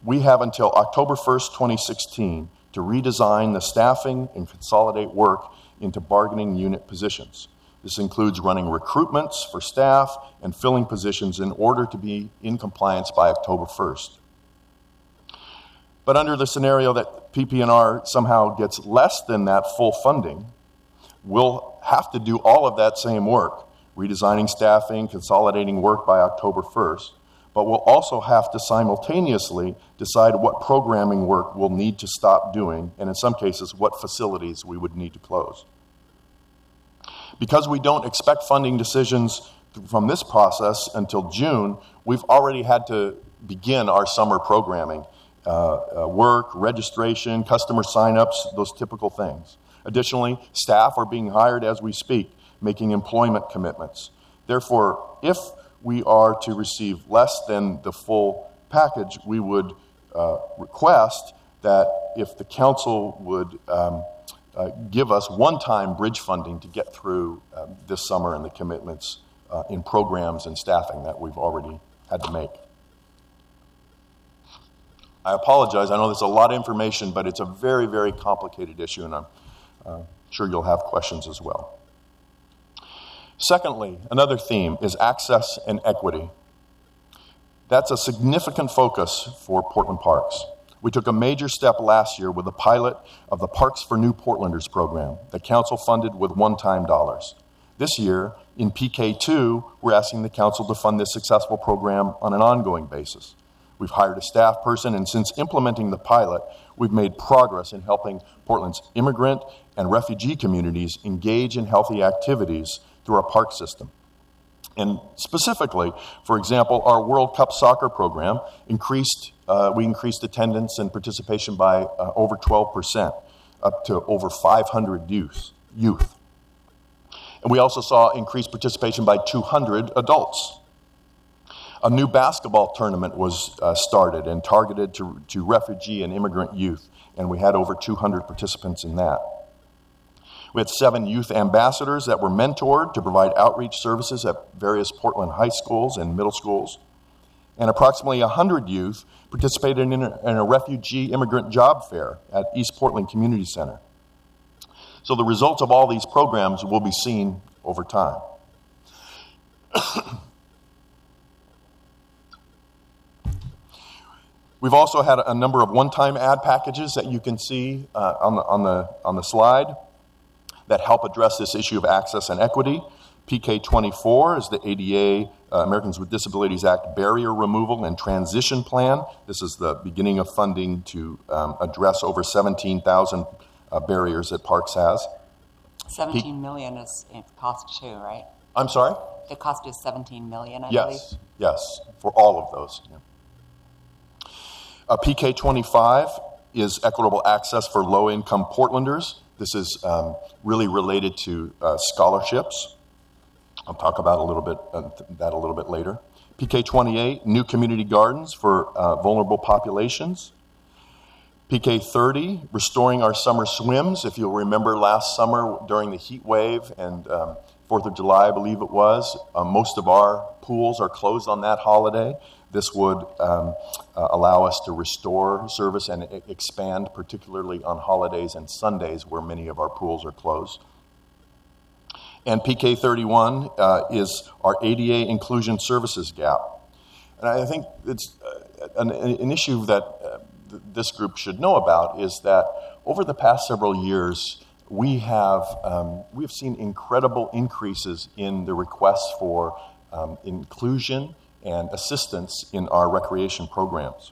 We have until October 1st, 2016 to redesign the staffing and consolidate work into bargaining unit positions. This includes running recruitments for staff and filling positions in order to be in compliance by October 1st. But under the scenario that PP&R somehow gets less than that full funding, we'll have to do all of that same work, redesigning staffing, consolidating work by October 1st, but we'll also have to simultaneously decide what programming work we'll need to stop doing, and in some cases, what facilities we would need to close. Because we don't expect funding decisions from this process until June, we've already had to begin our summer programming, work, registration, customer sign-ups, those typical things. Additionally, staff are being hired as we speak, making employment commitments. Therefore, if we are to receive less than the full package, we would request that if the council would give us one-time bridge funding to get through this summer and the commitments in programs and staffing that we've already had to make. I apologize. I know there's a lot of information, but it's a very, very complicated issue, and I'm sure you'll have questions as well. Secondly, another theme is access and equity. That's a significant focus for Portland Parks. We took a major step last year with the pilot of the Parks for New Portlanders program that council funded with one-time dollars. This year, in PK2, we're asking the council to fund this successful program on an ongoing basis. We've hired a staff person, and since implementing the pilot, we've made progress in helping Portland's immigrant and refugee communities engage in healthy activities through our park system. And specifically, for example, our World Cup soccer program we increased attendance and participation by over 12%, up to over 500 youth. And we also saw increased participation by 200 adults. A new basketball tournament was started and targeted to refugee and immigrant youth, and we had over 200 participants in that. We had 7 youth ambassadors that were mentored to provide outreach services at various Portland high schools and middle schools. And approximately 100 youth participated in a refugee immigrant job fair at East Portland Community Center. So the results of all these programs will be seen over time. We've also had a number of one-time ad packages that you can see on the slide that help address this issue of access and equity. PK24 is the ADA, Americans with Disabilities Act Barrier Removal and Transition Plan. This is the beginning of funding to address over 17,000 barriers that Parks has. 17 million is cost too, right? I'm sorry? The cost is 17 million, I believe. Yes, for all of those. Yeah. PK25 is equitable access for low-income Portlanders. This is really related to scholarships. I'll talk about that a little bit later. PK28, new community gardens for vulnerable populations. PK30, restoring our summer swims. If you'll remember last summer during the heat wave and 4th of July, I believe it was, most of our pools are closed on that holiday. This would allow us to restore service and expand, particularly on holidays and Sundays where many of our pools are closed. And PK31 is our ADA inclusion services gap. And I think it's an issue that this group should know about is that over the past several years, we have seen incredible increases in the requests for inclusion and assistance in our recreation programs.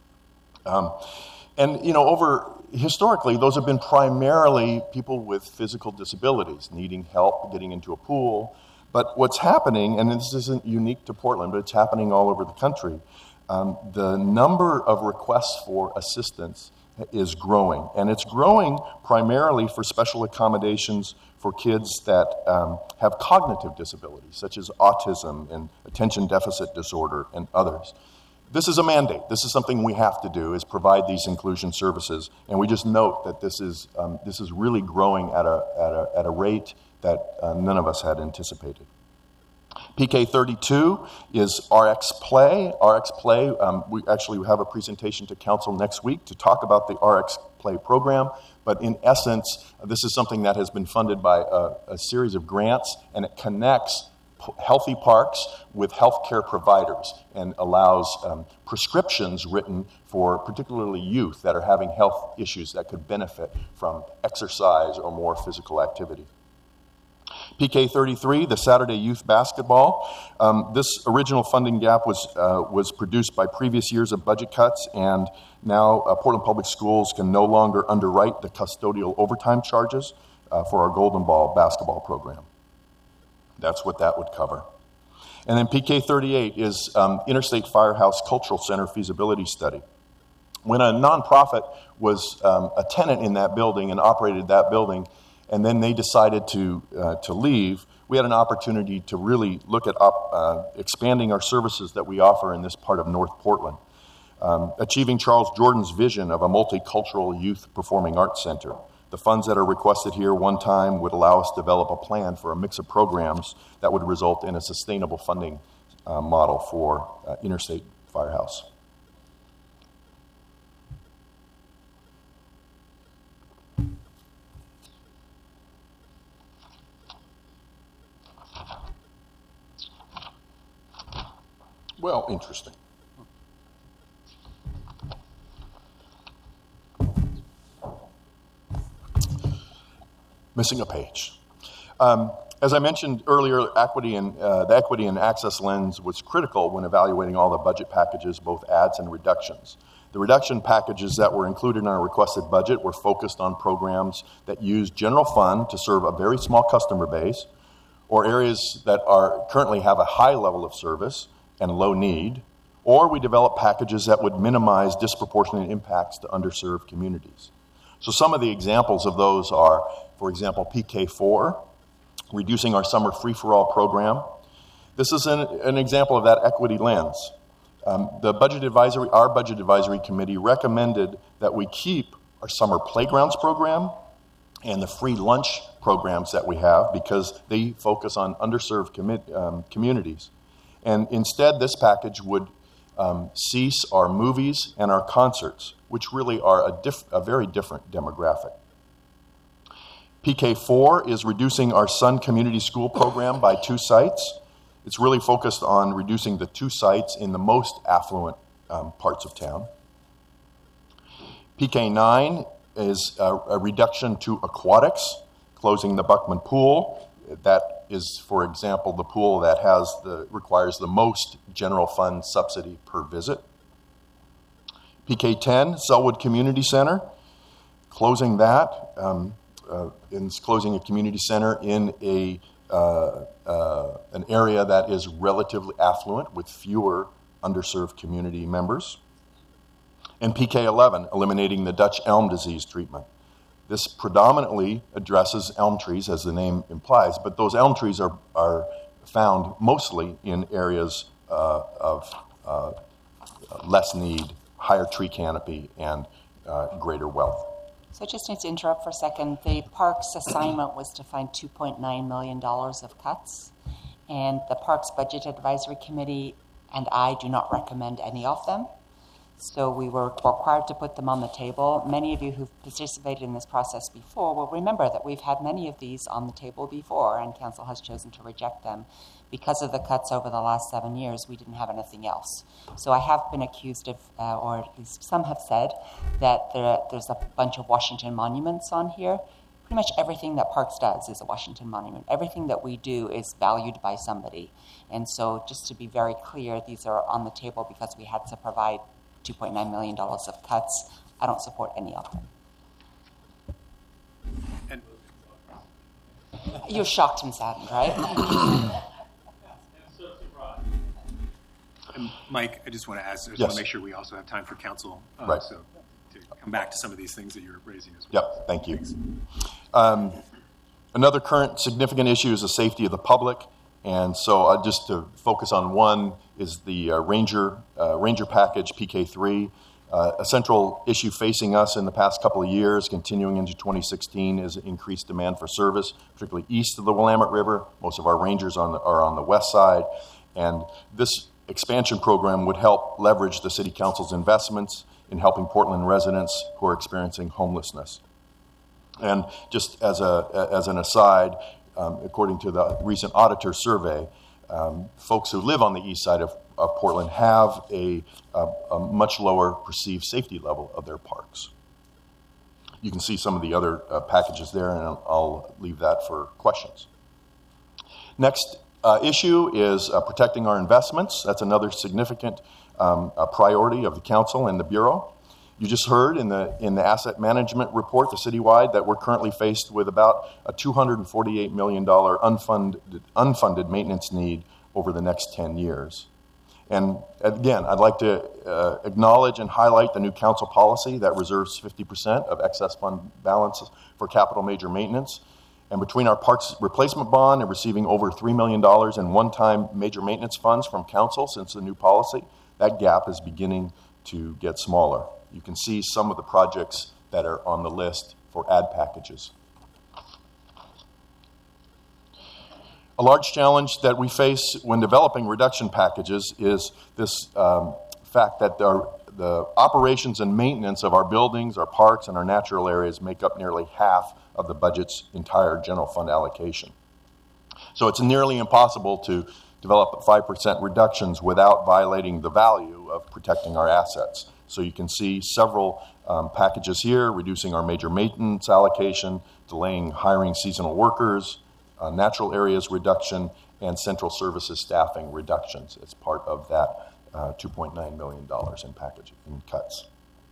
Historically, those have been primarily people with physical disabilities, needing help getting into a pool. But what's happening, and this isn't unique to Portland, but it's happening all over the country, the number of requests for assistance is growing. And it's growing primarily for special accommodations for kids that have cognitive disabilities, such as autism and attention deficit disorder and others. This is a mandate. This is something we have to do, is provide these inclusion services. And we just note that this is really growing at a rate that none of us had anticipated. PK32 is RX Play. RX Play, we actually have a presentation to council next week to talk about the RX Play program. But in essence, this is something that has been funded by a series of grants, and it connects healthy parks with healthcare providers and allows prescriptions written for particularly youth that are having health issues that could benefit from exercise or more physical activity. PK33, the Saturday Youth Basketball. This original funding gap was produced by previous years of budget cuts, and now Portland Public Schools can no longer underwrite the custodial overtime charges for our Golden Ball basketball program. That's what that would cover. And then PK38 is Interstate Firehouse Cultural Center feasibility study. When a nonprofit was a tenant in that building and operated that building, and then they decided to leave, we had an opportunity to really look at expanding our services that we offer in this part of North Portland. Achieving Charles Jordan's vision of a multicultural youth performing arts center. The funds that are requested here one time would allow us to develop a plan for a mix of programs that would result in a sustainable funding model for Interstate Firehouse. Well, interesting. Missing a page. As I mentioned earlier, the equity and access lens was critical when evaluating all the budget packages, both adds and reductions. The reduction packages that were included in our requested budget were focused on programs that use general fund to serve a very small customer base, or areas that currently have a high level of service and low need, or we develop packages that would minimize disproportionate impacts to underserved communities. So some of the examples of those are, for example, PK4, reducing our summer free-for-all program. This is an example of that equity lens. Our budget advisory committee recommended that we keep our summer playgrounds program and the free lunch programs that we have because they focus on underserved communities. And instead, this package would cease our movies and our concerts, which really are a very different demographic. PK4 is reducing our Sun Community School program by 2 sites. It's really focused on reducing the 2 sites in the most affluent parts of town. PK9 is a reduction to aquatics, closing the Buckman Pool. That is, for example, the pool that requires the most general fund subsidy per visit. PK10, Sellwood Community Center, closing that. Closing a community center in an area that is relatively affluent with fewer underserved community members. And PK11, eliminating the Dutch elm disease treatment. This predominantly addresses elm trees, as the name implies, but those elm trees are found mostly in areas of less need, higher tree canopy, and greater wealth. So I just need to interrupt for a second. The Parks assignment was to find $2.9 million of cuts, and the Parks Budget Advisory Committee and I do not recommend any of them. So we were required to put them on the table. Many of you who've participated in this process before will remember that we've had many of these on the table before, and Council has chosen to reject them. Because of the cuts over the last 7 years, we didn't have anything else. So I have been accused of, or at least some have said, that there's a bunch of Washington monuments on here. Pretty much everything that Parks does is a Washington monument. Everything that we do is valued by somebody. And so just to be very clear, these are on the table because we had to provide $2.9 million of cuts. I don't support any of them. And You're shocked and saddened, right? And Mike, I just want to ask, I just Yes. want to make sure we also have time for council. Right. So to come back to some of these things that you're raising as Yep, well. thank you. Another current significant issue is the safety of the public. And so just to focus on one is the Ranger package, PK3. A central issue facing us in the past couple of years, continuing into 2016, is increased demand for service, particularly east of the Willamette River. Most of our rangers are on the west side, and this expansion program would help leverage the City Council's investments in helping Portland residents who are experiencing homelessness. And just as an aside, according to the recent auditor survey, folks who live on the east side of Portland have a much lower perceived safety level of their parks. You can see some of the other packages there, and I'll leave that for questions. Next issue is protecting our investments. That's another significant priority of the council and the Bureau. You just heard in the asset management report, the citywide, that we're currently faced with about a $248 million unfunded maintenance need over the next 10 years. And again, I'd like to acknowledge and highlight the new council policy that reserves 50% of excess fund balances for capital major maintenance. And between our parks replacement bond and receiving over $3 million in one-time major maintenance funds from council since the new policy, that gap is beginning to get smaller. You can see some of the projects that are on the list for add packages. A large challenge that we face when developing reduction packages is this fact that the operations and maintenance of our buildings, our parks, and our natural areas make up nearly half of the budget's entire general fund allocation. So it's nearly impossible to develop 5% reductions without violating the value of protecting our assets. So you can see several packages here, reducing our major maintenance allocation, delaying hiring seasonal workers, natural areas reduction, and central services staffing reductions as part of that $2.9 million in cuts.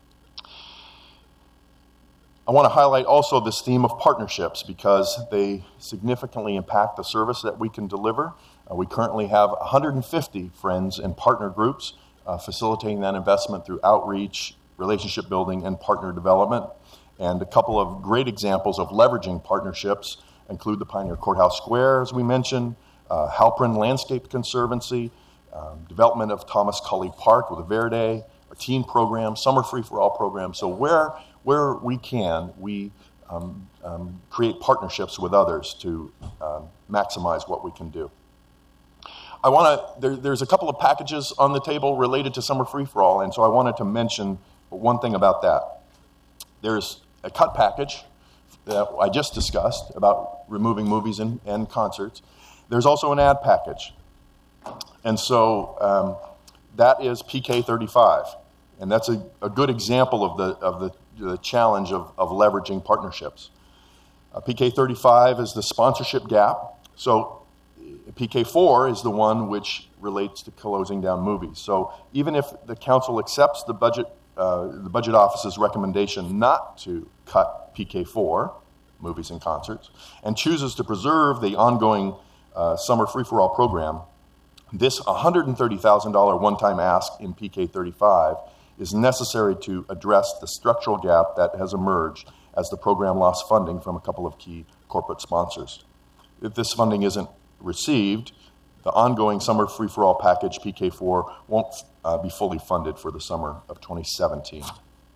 I want to highlight also this theme of partnerships because they significantly impact the service that we can deliver. We currently have 150 friends and partner groups facilitating that investment through outreach, relationship building, and partner development. And a couple of great examples of leveraging partnerships include the Pioneer Courthouse Square, as we mentioned, Halprin Landscape Conservancy, development of Thomas Cully Park with the Verde, our teen program, summer free-for-all program. So where we can, we create partnerships with others to maximize what we can do. There's a couple of packages on the table related to summer free-for-all, and so I wanted to mention one thing about that. There's a cut package that I just discussed about removing movies and concerts. There's also an ad package. And so that is PK 35. And that's a good example of the challenge of leveraging partnerships. PK 35 is the sponsorship gap. So PK 4 is the one which relates to closing down movies. So even if the council accepts the budget office's recommendation not to cut PK 4, movies and concerts, and chooses to preserve the ongoing summer free-for-all program, this $130,000 one-time ask in PK 35 is necessary to address the structural gap that has emerged as the program lost funding from a couple of key corporate sponsors. If this funding isn't received, the ongoing summer free-for-all package, PK4, won't be fully funded for the summer of 2017.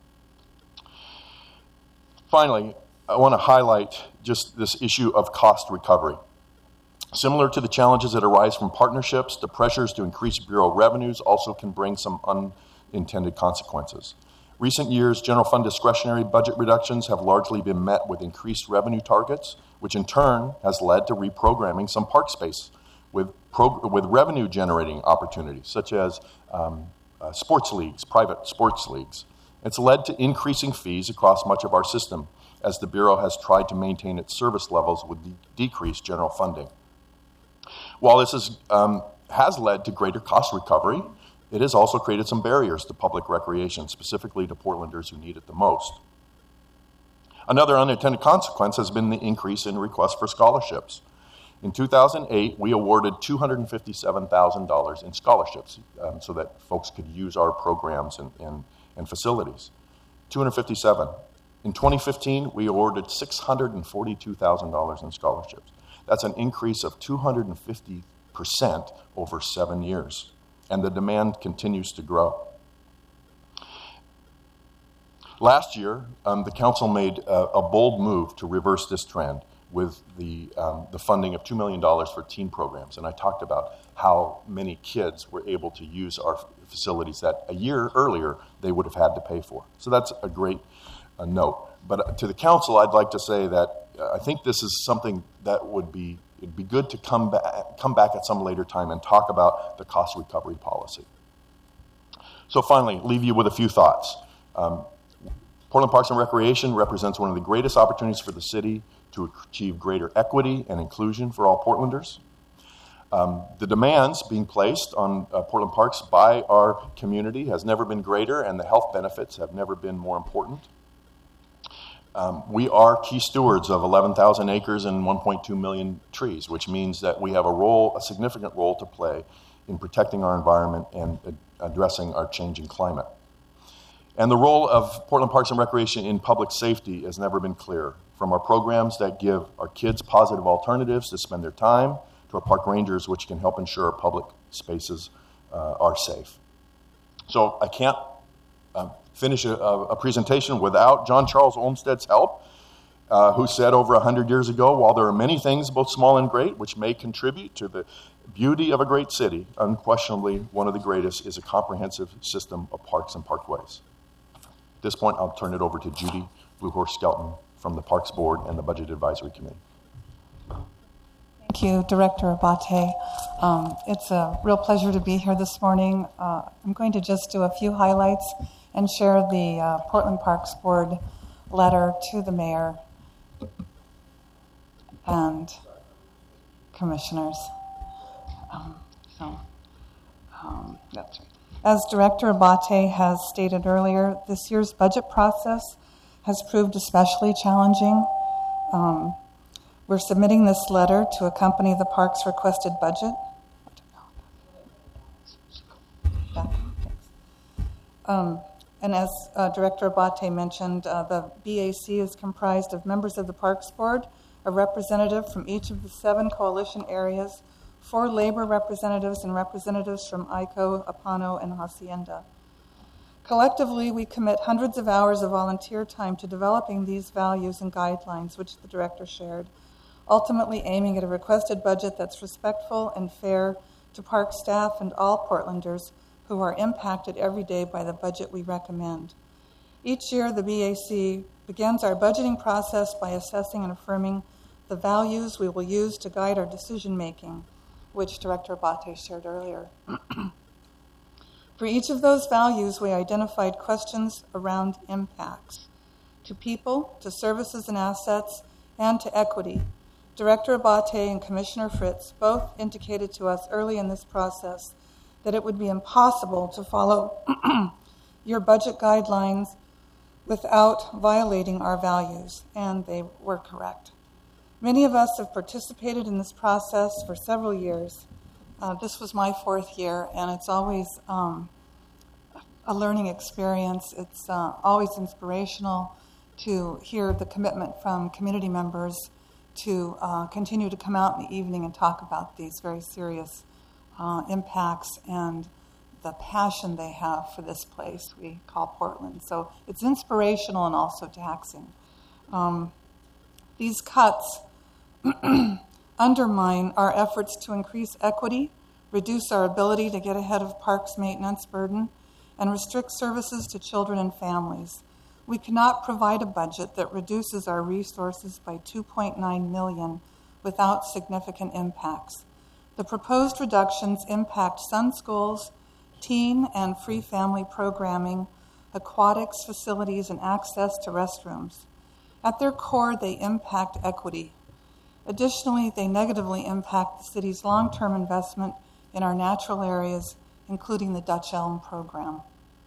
Finally, I want to highlight just this issue of cost recovery. Similar to the challenges that arise from partnerships, the pressures to increase Bureau revenues also can bring some unintended consequences. Recent years' general fund discretionary budget reductions have largely been met with increased revenue targets, which in turn has led to reprogramming some park space with revenue-generating opportunities, such as sports leagues, private sports leagues. It's led to increasing fees across much of our system as the Bureau has tried to maintain its service levels with decreased general funding. While this has led to greater cost recovery, it has also created some barriers to public recreation, specifically to Portlanders who need it the most. Another unintended consequence has been the increase in requests for scholarships. In 2008, we awarded $257,000 in scholarships so that folks could use our programs and facilities. $257,000. In 2015, we awarded $642,000 in scholarships. That's an increase of 250% over 7 years, and the demand continues to grow. Last year, the council made a bold move to reverse this trend with the funding of $2 million for teen programs. And I talked about how many kids were able to use our facilities that a year earlier they would have had to pay for. So that's a great note. But to the council, I'd like to say that I think this is something that it'd be good to come back at some later time and talk about the cost recovery policy. So finally, leave you with a few thoughts. Portland Parks and Recreation represents one of the greatest opportunities for the city to achieve greater equity and inclusion for all Portlanders. The demands being placed on Portland Parks by our community has never been greater, and the health benefits have never been more important. We are key stewards of 11,000 acres and 1.2 million trees, which means that we have a significant role to play in protecting our environment and addressing our changing climate. And the role of Portland Parks and Recreation in public safety has never been clearer. From our programs that give our kids positive alternatives to spend their time, to our park rangers, which can help ensure our public spaces are safe. So I can't finish a presentation without John Charles Olmsted's help, who said over 100 years ago, while there are many things, both small and great, which may contribute to the beauty of a great city, unquestionably one of the greatest is a comprehensive system of parks and parkways. At this point, I'll turn it over to Judy Blue Horse Skelton from the Parks Board and the Budget Advisory Committee. Thank you, Director Abate. It's a real pleasure to be here this morning. I'm going to just do a few highlights and share the Portland Parks Board letter to the mayor and commissioners. That's right. As Director Abate has stated earlier, this year's budget process has proved especially challenging. We're submitting this letter to accompany the park's requested budget. And as Director Abate mentioned, the BAC is comprised of members of the Parks Board, a representative from each of the 7 coalition areas, 4 labor representatives, and representatives from ICO, Apano, and Hacienda. Collectively, we commit hundreds of hours of volunteer time to developing these values and guidelines, which the Director shared, ultimately aiming at a requested budget that's respectful and fair to park staff and all Portlanders who are impacted every day by the budget we recommend. Each year, the BAC begins our budgeting process by assessing and affirming the values we will use to guide our decision-making, which Director Abate shared earlier. For each of those values, we identified questions around impacts to people, to services and assets, and to equity. Director Abate and Commissioner Fritz both indicated to us early in this process that it would be impossible to follow your budget guidelines without violating our values, and they were correct. Many of us have participated in this process for several years. This was my 4th year, and it's always a learning experience. It's always inspirational to hear the commitment from community members to continue to come out in the evening and talk about these very serious impacts and the passion they have for this place we call Portland. So it's inspirational and also taxing. These cuts undermine our efforts to increase equity, reduce our ability to get ahead of parks maintenance burden, and restrict services to children and families. We cannot provide a budget that reduces our resources by $2.9 million without significant impacts. The proposed reductions impact sun schools, teen and free family programming, aquatics facilities, and access to restrooms. At their core, they impact equity. Additionally, they negatively impact the city's long-term investment in our natural areas, including the Dutch Elm program.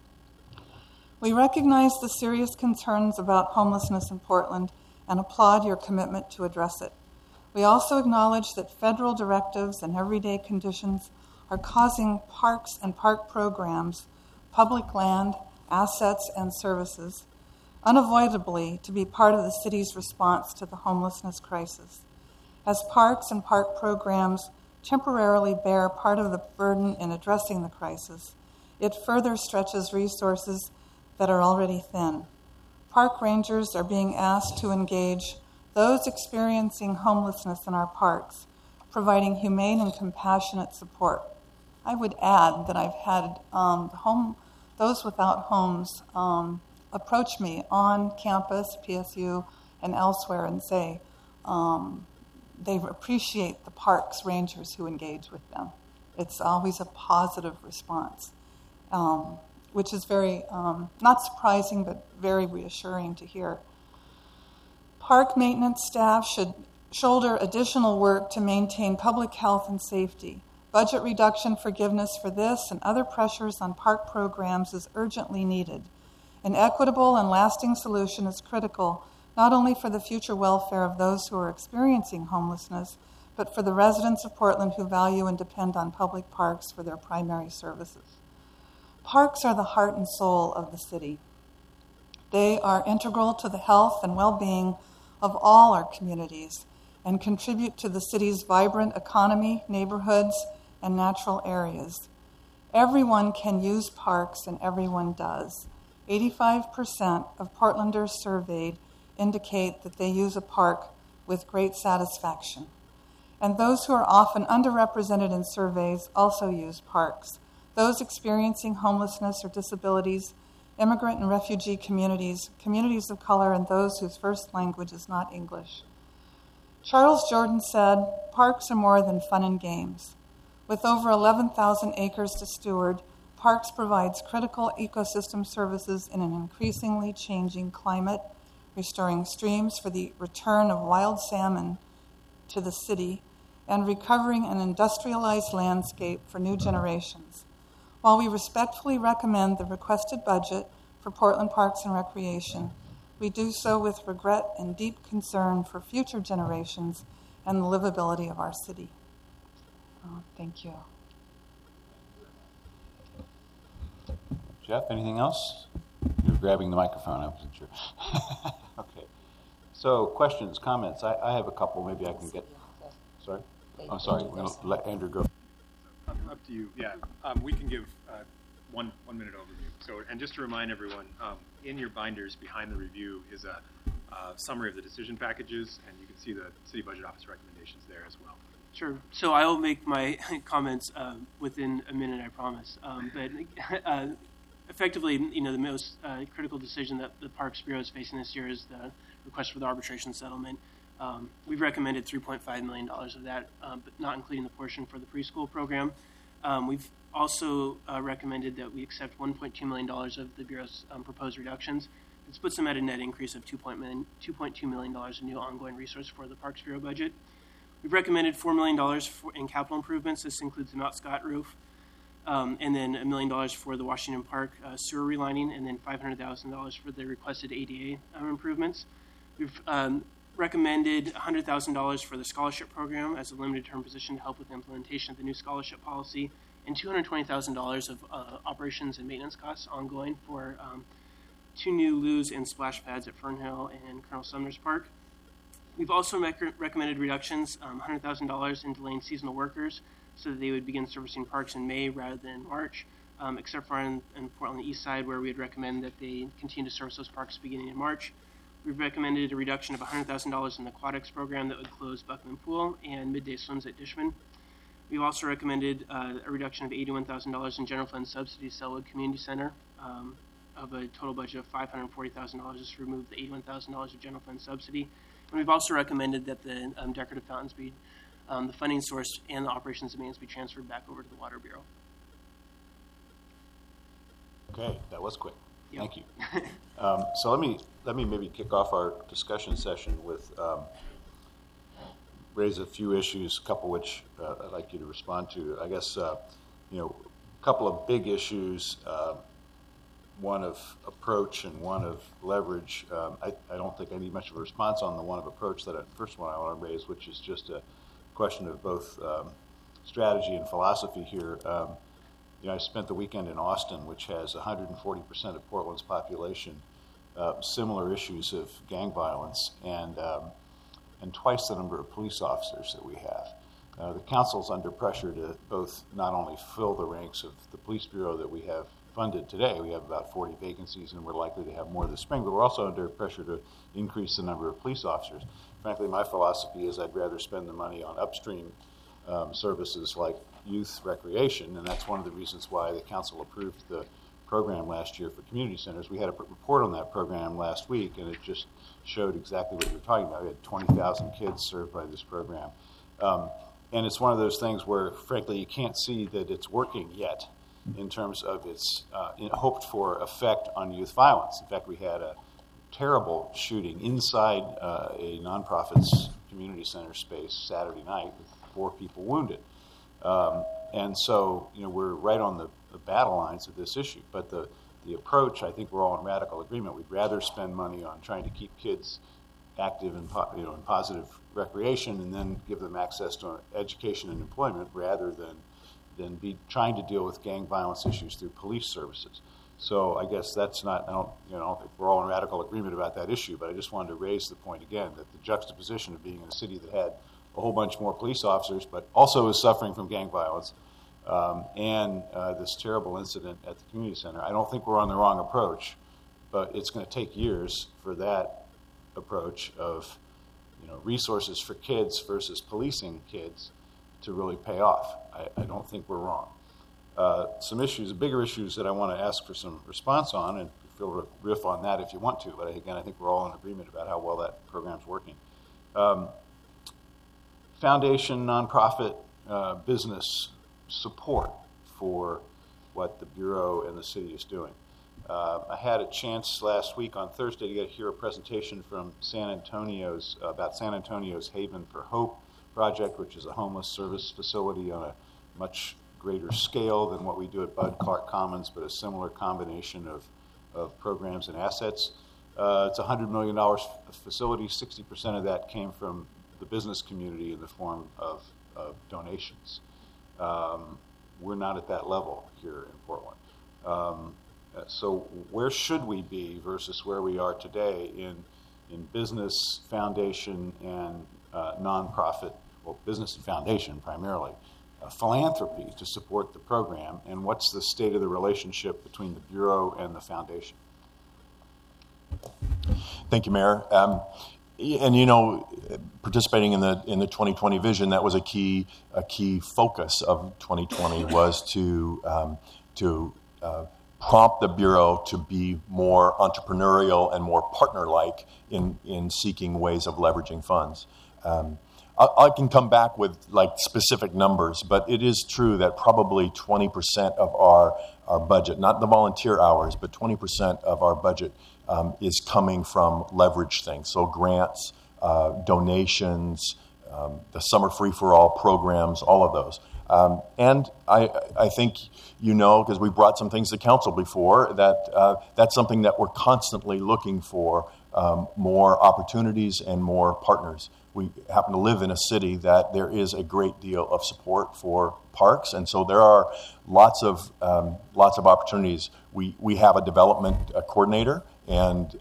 We recognize the serious concerns about homelessness in Portland and applaud your commitment to address it. We also acknowledge that federal directives and everyday conditions are causing parks and park programs, public land, assets, and services unavoidably to be part of the city's response to the homelessness crisis. As parks and park programs temporarily bear part of the burden in addressing the crisis, it further stretches resources that are already thin. Park rangers are being asked to engage those experiencing homelessness in our parks, providing humane and compassionate support. I would add that I've had those without homes approach me on campus, PSU, and elsewhere and say they appreciate the parks rangers who engage with them. It's always a positive response, which is very, not surprising, but very reassuring to hear. Park maintenance staff should shoulder additional work to maintain public health and safety. Budget reduction forgiveness for this and other pressures on park programs is urgently needed. An equitable and lasting solution is critical, not only for the future welfare of those who are experiencing homelessness, but for the residents of Portland who value and depend on public parks for their primary services. Parks are the heart and soul of the city. They are integral to the health and well-being of all our communities and contribute to the city's vibrant economy, neighborhoods, and natural areas. Everyone can use parks, and everyone does. 85% of Portlanders surveyed indicate that they use a park with great satisfaction. And those who are often underrepresented in surveys also use parks. Those experiencing homelessness or disabilities, immigrant and refugee communities, communities of color, and those whose first language is not English. Charles Jordan said, "Parks are more than fun and games." With over 11,000 acres to steward, Parks provides critical ecosystem services in an increasingly changing climate, restoring streams for the return of wild salmon to the city, and recovering an industrialized landscape for new generations. While we respectfully recommend the requested budget for Portland Parks and Recreation, we do so with regret and deep concern for future generations and the livability of our city. Thank you. Jeff, anything else? You're grabbing the microphone, I wasn't sure. Okay. So, questions, comments? I have a couple, maybe I can get. Sorry? Oh, sorry. We'll let Andrew go. Up to you. Yeah, we can give 1 minute overview. So, and just to remind everyone, in your binders behind the review is a summary of the decision packages, and you can see the City Budget Office recommendations there as well. Sure. So I will make my comments within a minute, I promise. But effectively, the most critical decision that the Parks Bureau is facing this year is the request for the arbitration settlement. We've recommended $3.5 million of that, but not including the portion for the preschool program. We've also recommended that we accept $1.2 million of the Bureau's proposed reductions. This puts them at a net increase of $2.2 million in new ongoing resource for the Parks Bureau budget. We've recommended $4 million in capital improvements. This includes the Mount Scott roof, and then $1 million for the Washington Park sewer relining, and then $500,000 for the requested ADA improvements. We've recommended $100,000 for the scholarship program as a limited-term position to help with the implementation of the new scholarship policy, and $220,000 of operations and maintenance costs ongoing for 2 new loos and splash pads at Fernhill and Colonel Sumner's Park. We've also recommended reductions, $100,000 in delaying seasonal workers so that they would begin servicing parks in May rather than March, except for in Portland East Side, where we would recommend that they continue to service those parks beginning in March. We've recommended a reduction of $100,000 in the aquatics program that would close Buckman Pool and midday swims at Dishman. We've also recommended a reduction of $81,000 in general fund subsidies to Selwood Community Center, of a total budget of $540,000 just to remove the $81,000 of general fund subsidy. And we've also recommended that the decorative fountains be, the funding source and the operations and maintenance be transferred back over to the Water Bureau. Okay, that was quick. Yep. Thank you. So let me maybe kick off our discussion session with raise a few issues, a couple which I'd like you to respond to. I guess a couple of big issues. One of approach and one of leverage. I don't think I need much of a response on the one of approach, that first one I want to raise, which is just a question of both strategy and philosophy here. I spent the weekend in Austin, which has 140% of Portland's population, similar issues of gang violence, and twice the number of police officers that we have. The council's under pressure to both not only fill the ranks of the police bureau that we have funded today. We have about 40 vacancies, and we're likely to have more this spring, but we're also under pressure to increase the number of police officers. Frankly, my philosophy is I'd rather spend the money on upstream services like youth recreation, and that's one of the reasons why the council approved the program last year for community centers. We had a report on that program last week, and it just showed exactly what you were talking about. We had 20,000 kids served by this program. And it's one of those things where, frankly, you can't see that it's working yet in terms of its hoped-for effect on youth violence. In fact, we had a terrible shooting inside a nonprofit's community center space Saturday night with 4 people wounded. And so, we're right on the battle lines of this issue. But the approach, I think we're all in radical agreement. We'd rather spend money on trying to keep kids active and in positive recreation and then give them access to education and employment rather than be trying to deal with gang violence issues through police services. So I guess that's not, I don't think we're all in radical agreement about that issue, but I just wanted to raise the point again that the juxtaposition of being in a city that had a whole bunch more police officers, but also is suffering from gang violence, and this terrible incident at the community center. I don't think we're on the wrong approach, but it's going to take years for that approach of resources for kids versus policing kids to really pay off. I don't think we're wrong. Some issues, bigger issues that I want to ask for some response on, and feel free to riff on that if you want to, but again, I think we're all in agreement about how well that program's working. Foundation, nonprofit, business support for what the Bureau and the city is doing. I had a chance last week on Thursday to hear a presentation from about San Antonio's Haven for Hope project, which is a homeless service facility on a much greater scale than what we do at Bud Clark Commons, but a similar combination of programs and assets. It's a $100 million facility. 60% of that came from the business community in the form of donations. We're not at that level here in Portland. So where should we be versus where we are today in business, foundation, and nonprofit, well, business and foundation primarily, philanthropy to support the program, and what's the state of the relationship between the Bureau and the foundation? Thank you, Mayor. And participating in the 2020 vision, that was a key focus of 2020 was to prompt the Bureau to be more entrepreneurial and more partner-like in seeking ways of leveraging funds. I can come back with specific numbers, but it is true that probably 20% of our budget, not the volunteer hours, but 20% of our budget is coming from leverage things. So grants, donations, the summer free-for-all programs, all of those. And I think because we brought some things to council before, that that's something that we're constantly looking for, more opportunities and more partners. We happen to live in a city that there is a great deal of support for parks, and so there are lots of opportunities. We have a development coordinator, and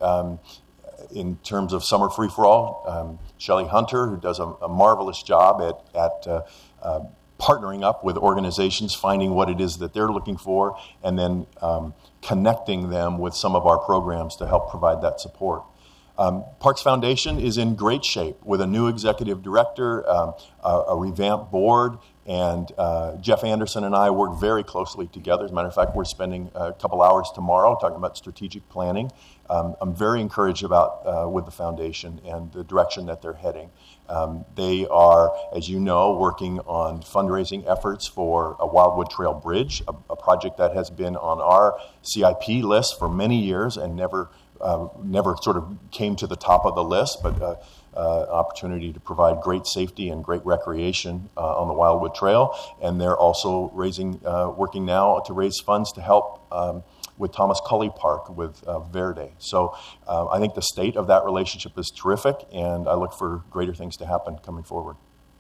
in terms of summer free-for-all, Shelley Hunter, who does a marvelous job at partnering up with organizations, finding what it is that they're looking for, and then connecting them with some of our programs to help provide that support. Parks Foundation is in great shape with a new executive director, a revamped board, and Jeff Anderson and I work very closely together. As a matter of fact, we're spending a couple hours tomorrow talking about strategic planning. I'm very encouraged about with the foundation and the direction that they're heading. They are, as you know, working on fundraising efforts for a Wildwood Trail Bridge, a project that has been on our CIP list for many years and never sort of came to the top of the list, but opportunity to provide great safety and great recreation on the Wildwood Trail. And they're also working now to raise funds to help with Thomas Cully Park with Verde. So I think the state of that relationship is terrific, and I look for greater things to happen coming forward.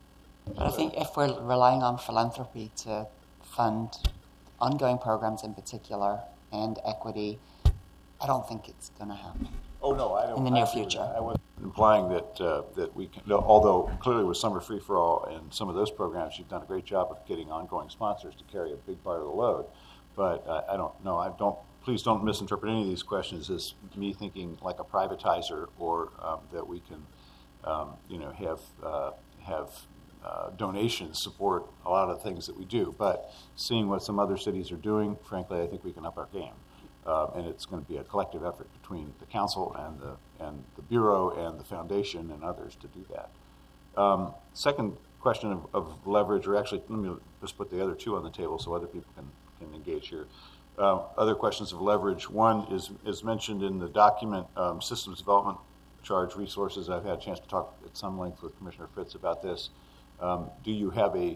I think if we're relying on philanthropy to fund ongoing programs in particular and equity, I don't think it's going to happen. Oh no, I don't. In the near future, I wasn't implying that we can. Although clearly with Summer Free for All and some of those programs, you've done a great job of getting ongoing sponsors to carry a big part of the load. but I don't know. Please don't misinterpret any of these questions as me thinking like a privatizer or that we can, have donations support a lot of the things that we do. But seeing what some other cities are doing, frankly, I think we can up our game. And it's going to be a collective effort between the council and the Bureau and the foundation and others to do that. Second question of leverage, or actually, let me just put the other two on the table so other people can engage here. Other questions of leverage. One is mentioned in the document, systems development charge resources. I've had a chance to talk at some length with Commissioner Fritz about this. Do you have a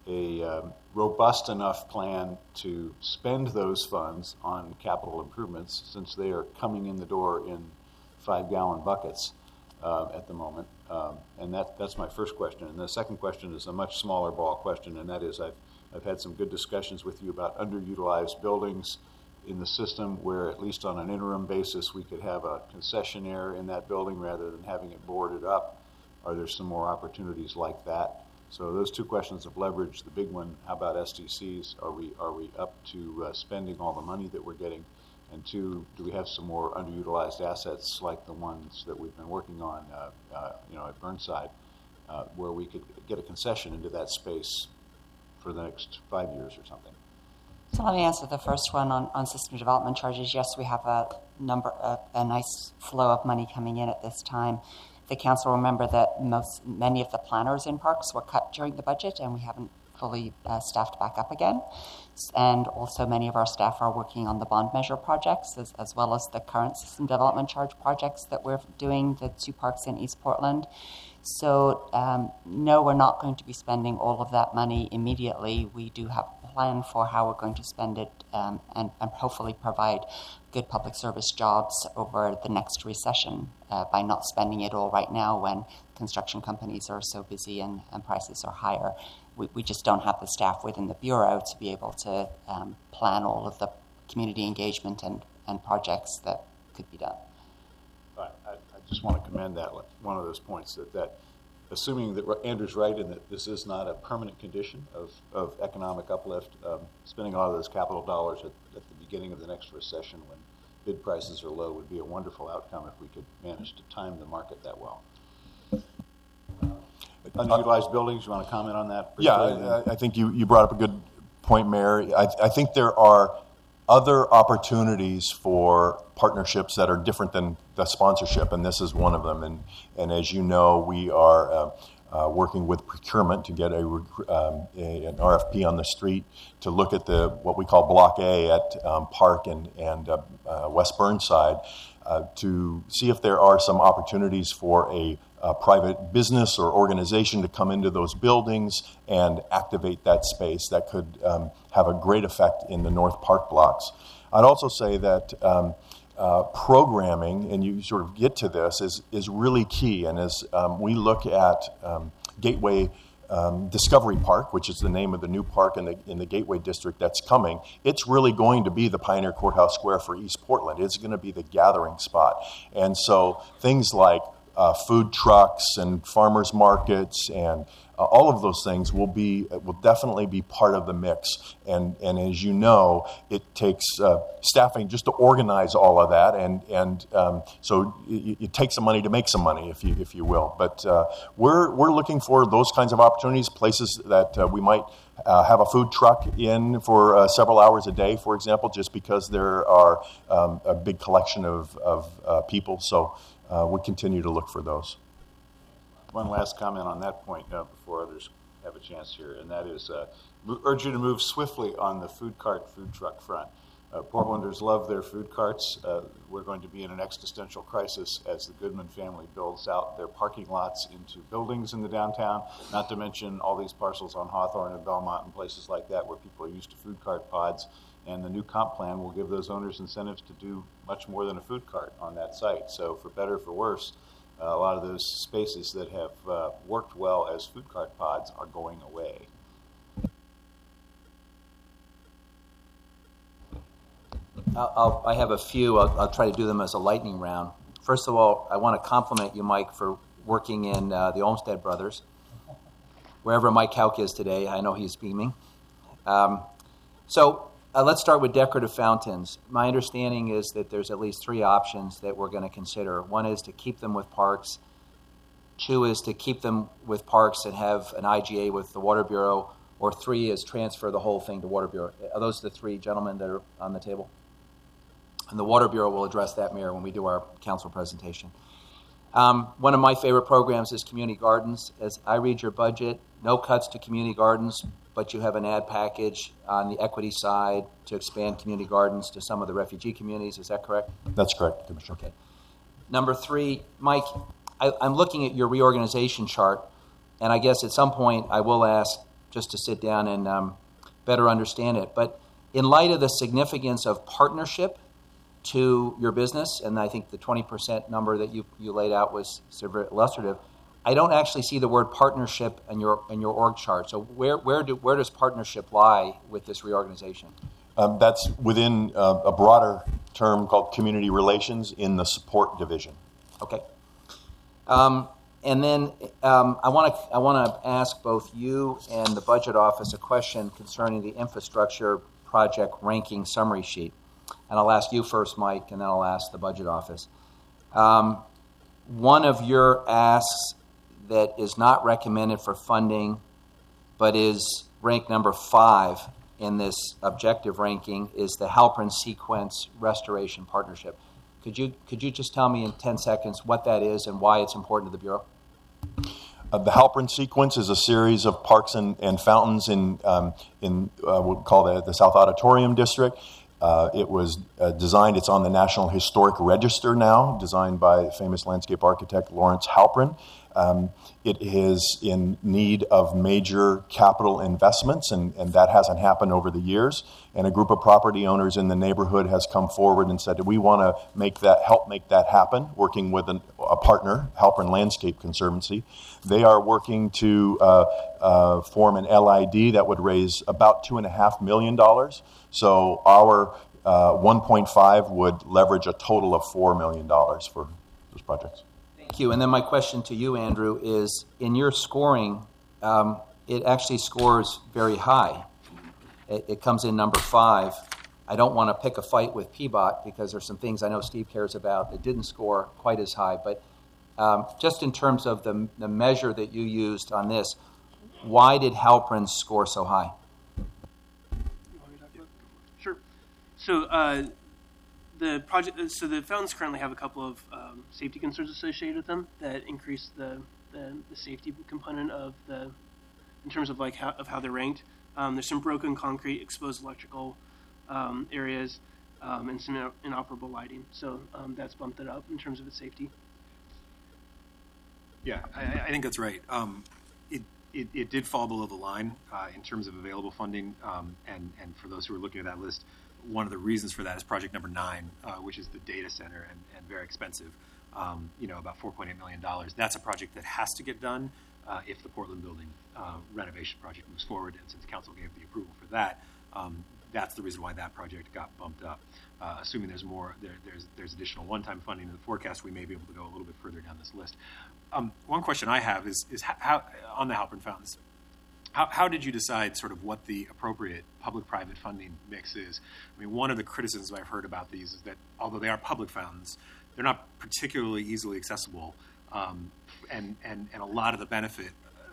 robust enough plan to spend those funds on capital improvements, since they are coming in the door in 5-gallon buckets at the moment? And that's my first question. And the second question is a much smaller ball question, and that is I've had some good discussions with you about underutilized buildings in the system, where at least on an interim basis we could have a concessionaire in that building rather than having it boarded up. Are there some more opportunities like that? So those two questions of leverage. The big one, how about SDCs? Are we up to spending all the money that we're getting? And two, do we have some more underutilized assets like the ones that we've been working on, at Burnside, where we could get a concession into that space for the next 5 years or something? So let me answer the first one on system development charges. Yes, we have a nice flow of money coming in at this time. The council remember that many of the planners in parks were cut during the budget, and we haven't fully staffed back up again. And also many of our staff are working on the bond measure projects as well as the current system development charge projects that we're doing, the 2 parks in East Portland. So no, we're not going to be spending all of that money immediately. We do have a plan for how we're going to spend it and hopefully provide good public service jobs over the next recession by not spending it all right now when construction companies are so busy and prices are higher. We just don't have the staff within the Bureau to be able to plan all of the community engagement and projects that could be done. I just want to commend that one of those points that assuming that Andrew's right in that this is not a permanent condition of economic uplift, spending a lot of those capital dollars at the beginning of the next recession when bid prices are low would be a wonderful outcome if we could manage to time the market that well. Underutilized buildings, you want to comment on that briefly? Yeah, I think you brought up a good point, Mayor. I think there are other opportunities for partnerships that are different than the sponsorship, and this is one of them. And as you know, we are working with procurement to get an RFP on the street to look at what we call Block A at Park and West Burnside to see if there are some opportunities for a private business or organization to come into those buildings and activate that space that could have a great effect in the North Park blocks. I'd also say that programming, and you sort of get to this, is really key. And as we look at Gateway Discovery Park, which is the name of the new park in the Gateway District that's coming, it's really going to be the Pioneer Courthouse Square for East Portland. It's going to be the gathering spot. And so things like food trucks and farmers markets and all of those things will definitely be part of the mix. And as you know, it takes staffing just to organize all of that, and so it takes some money to make some money, if you will. But we're looking for those kinds of opportunities, places that we might have a food truck in for several hours a day, for example, just because there are a big collection of people. So we continue to look for those. One last comment on that point before others have a chance here, and that is urge you to move swiftly on the food truck front. Portlanders love their food carts. We're going to be in an existential crisis as the Goodman family builds out their parking lots into buildings in the downtown, not to mention all these parcels on Hawthorne and Belmont and places like that where people are used to food cart pods. And the new comp plan will give those owners incentives to do much more than a food cart on that site. So for better or for worse, a lot of those spaces that have worked well as food cart pods are going away. I have a few. I'll try to do them as a lightning round. First of all, I want to compliment you, Mike, for working in the Olmsted Brothers. Wherever Mike Hauk is today, I know he's beaming. So let's start with decorative fountains. My understanding is that there's at least 3 options that we're going to consider. One is to keep them with parks. 2 is to keep them with parks and have an IGA with the Water Bureau. Or 3 is transfer the whole thing to Water Bureau. Are those the 3 gentlemen that are on the table? And the Water Bureau will address that, Mayor, when we do our council presentation. One of my favorite programs is community gardens. As I read your budget, no cuts to community gardens, but you have an ad package on the equity side to expand community gardens to some of the refugee communities. Is that correct? That's correct, Commissioner. Okay. Number 3, Mike, I'm looking at your reorganization chart, and I guess at some point I will ask just to sit down and better understand it. But in light of the significance of partnership to your business, and I think the 20% number that you laid out was sort of illustrative, I don't actually see the word partnership in your org chart. So where does partnership lie with this reorganization? That's within a broader term called community relations in the support division. Okay. And then I want to ask both you and the budget office a question concerning the infrastructure project ranking summary sheet. And I'll ask you first, Mike, and then I'll ask the budget office. One of your asks that is not recommended for funding, but is ranked number 5 in this objective ranking, is the Halpern Sequence Restoration Partnership. Could you just tell me in 10 seconds what that is and why it's important to the Bureau? The Halpern Sequence is a series of parks and fountains in what we call the South Auditorium District. It was designed, it's on the National Historic Register now, designed by famous landscape architect Lawrence Halpern. It is in need of major capital investments, and that hasn't happened over the years. And a group of property owners in the neighborhood has come forward and said, we want to help make that happen, working with a partner, Halpern Landscape Conservancy. They are working to form an LID that would raise about $2.5 million. So our 1.5 would leverage a total of $4 million for those projects. Thank you. And then my question to you, Andrew, is in your scoring, it actually scores very high. It comes in number 5. I don't want to pick a fight with PBOT because there's some things I know Steve cares about that didn't score quite as high. But just in terms of the measure that you used on this, why did Halpern score so high? Sure. So the fountains currently have a couple of safety concerns associated with them that increase the safety component of in terms of how they're ranked. There's some broken concrete, exposed electrical areas, and some inoperable lighting. So that's bumped it up in terms of its safety. Yeah, I think that's right. It did fall below the line in terms of available funding, and for those who are looking at that list, one of the reasons for that is project number 9, which is the data center and very expensive, about $4.8 million. That's a project that has to get done if the Portland building renovation project moves forward, and since council gave the approval for that, that's the reason why that project got bumped up. Assuming there's more, there's additional one-time funding in the forecast, we may be able to go a little bit further down this list. One question I have is how on the Halpern fountains, how did you decide sort of what the appropriate public-private funding mix is? I mean, one of the criticisms I've heard about these is that although they are public fountains, they're not particularly easily accessible, and a lot of the benefit